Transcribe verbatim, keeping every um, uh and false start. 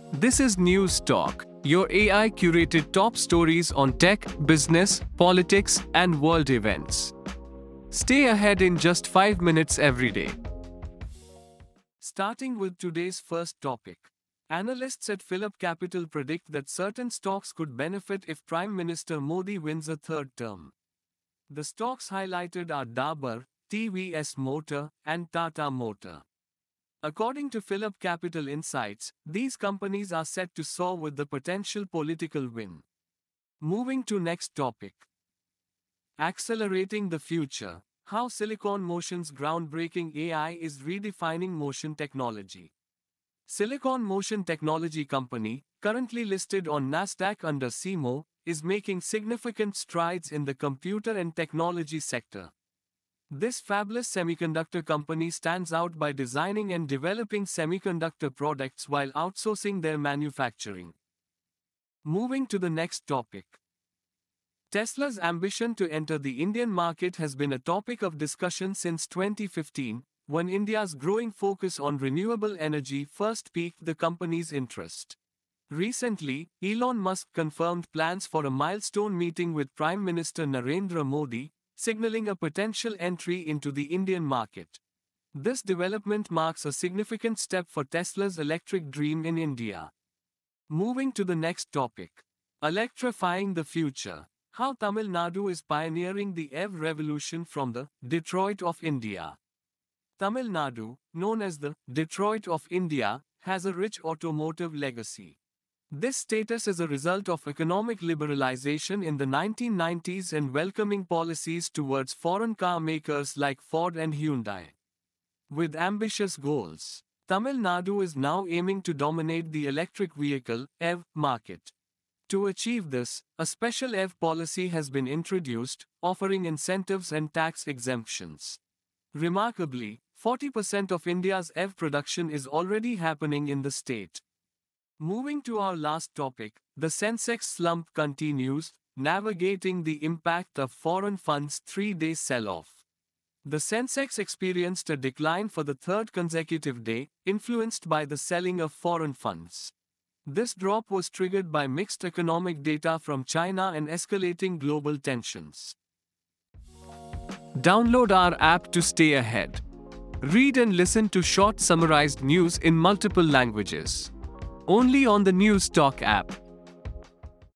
This is News Talk, your A I curated top stories on tech, business, politics, and world events. Stay ahead in just five minutes every day. Starting with today's first topic. Analysts at Phillip Capital predict that certain stocks could benefit if Prime Minister Modi wins a third term. The stocks highlighted are Dabur, T V S Motor, and Tata Motor. According to Phillip Capital Insights, these companies are set to soar with the potential political win. Moving to next topic. Accelerating the future. How Silicon Motion's groundbreaking A I is redefining motion technology. Silicon Motion Technology Company, currently listed on Nasdaq under S I M O, is making significant strides in the computer and technology sector. This fabulous semiconductor company stands out by designing and developing semiconductor products while outsourcing their manufacturing. Moving to the next topic. Tesla's ambition to enter the Indian market has been a topic of discussion since twenty fifteen, when India's growing focus on renewable energy first piqued the company's interest. Recently, Elon Musk confirmed plans for a milestone meeting with Prime Minister Narendra Modi, signaling a potential entry into the Indian market. This development marks a significant step for Tesla's electric dream in India. Moving to the next topic. Electrifying the future. How Tamil Nadu is pioneering the E V revolution from the Detroit of India. Tamil Nadu, known as the Detroit of India, has a rich automotive legacy. This status is a result of economic liberalization in the nineteen nineties and welcoming policies towards foreign car makers like Ford and Hyundai. With ambitious goals, Tamil Nadu is now aiming to dominate the electric vehicle E V market. To achieve this, a special E V policy has been introduced, offering incentives and tax exemptions. Remarkably, forty percent of India's E V production is already happening in the state. Moving to our last topic, the Sensex slump continues, navigating the impact of foreign funds' three-day sell-off. The Sensex experienced a decline for the third consecutive day, influenced by the selling of foreign funds. This drop was triggered by mixed economic data from China and escalating global tensions. Download our app to stay ahead. Read and listen to short summarized news in multiple languages. Only on the News Talk app.